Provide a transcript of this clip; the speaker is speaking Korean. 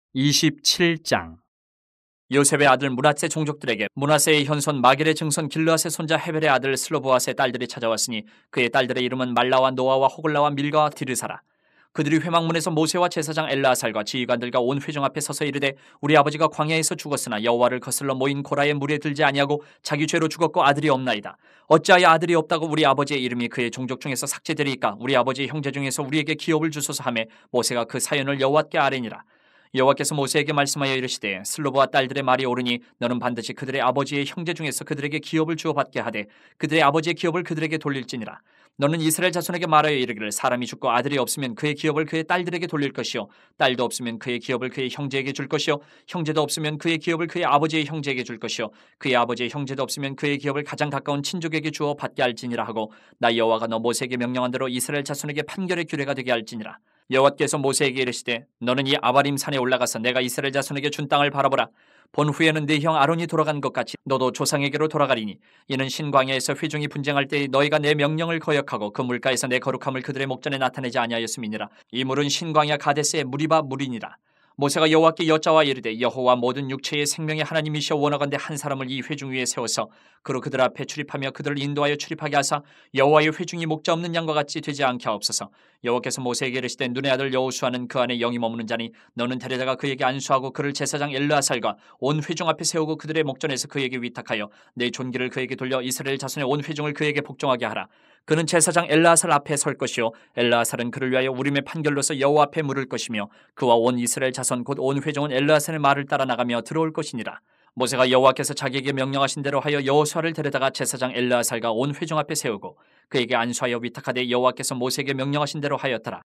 27장. 요셉의 아들 므낫세 종족들에게 므낫세의 현손 마겔의 증손 길르앗의 손자 헤벨의 아들 슬로보앗의 딸들이 찾아왔으니 그의 딸들의 이름은 말라와 노아와 호글라와 밀가와 디르사라. 그들이 회막문에서 모세와 제사장 엘르아살과 지휘관들과 온 회중 앞에 서서 이르되 우리 아버지가 광야에서 죽었으나 여호와를 거슬러 모인 고라의 물에 들지 아니하고 자기 죄로 죽었고 아들이 없나이다. 어찌하여 아들이 없다고 우리 아버지의 이름이 그의 종족 중에서 삭제되리이까? 우리 아버지의 형제 중에서 우리에게 기업을 주소서 하매 모세가 그 사연을 여호와께 아뢰니라. 여호와께서 모세에게 말씀하여 이르시되 슬로보와 딸들의 말이 옳으니 너는 반드시 그들의 아버지의 형제 중에서 그들에게 기업을 주어 받게 하되 그들의 아버지의 기업을 그들에게 돌릴지니라. 너는 이스라엘 자손에게 말하여 이르기를 사람이 죽고 아들이 없으면 그의 기업을 그의 딸들에게 돌릴 것이요 딸도 없으면 그의 기업을 그의 형제에게 줄 것이요 형제도 없으면 그의 기업을 그의 아버지의 형제에게 줄 것이요 그의 아버지의 형제도 없으면 그의 기업을 가장 가까운 친족에게 주어 받게 할지니라 하고 나 여호와가 너 모세에게 명령한 대로 이스라엘 자손에게 판결의 규례가 되게 할지니라. 여호와께서 모세에게 이르시되 너는 이 아바림 산에 올라가서 내가 이스라엘 자손에게 준 땅을 바라보라. 본 후에는 네 형 아론이 돌아간 것 같이 너도 조상에게로 돌아가리니 이는 신광야에서 회중이 분쟁할 때에 너희가 내 명령을 거역하고 그 물가에서 내 거룩함을 그들의 목전에 나타내지 아니하였음이니라. 이 물은 신광야 가데스의 무리바 물이니라. 모세가 여호와께 여짜와 이르되 여호와 모든 육체의 생명의 하나님이시여 원하건대 한 사람을 이 회중 위에 세워서 그로 그들 앞에 출입하며 그들을 인도하여 출입하게 하사 여호와의 회중이 목자 없는 양과 같이 되지 않게 하옵소서. 여호와께서 모세에게 이르시되 눈의 아들 여호수아는 그 안에 영이 머무는 자니 너는 데려다가 그에게 안수하고 그를 제사장 엘르아살과 온 회중 앞에 세우고 그들의 목전에서 그에게 위탁하여 내 존귀를 그에게 돌려 이스라엘 자손의 온 회중을 그에게 복종하게 하라. 그는 제사장 엘르아살 앞에 설 것이요 엘르아살은 그를 위하여 우림의 판결로서 여호와 앞에 물을 것이며 그와 온 이스라엘 자손 곧 온 회중은 엘르아살의 말을 따라 나가며 들어올 것이니라. 모세가 여호와께서 자기에게 명령하신 대로 하여 여호수아를 데려다가 제사장 엘르아살과 온 회중 앞에 세우고 그에게 안수하여 위탁하되 여호와께서 모세에게 명령하신 대로 하였더라.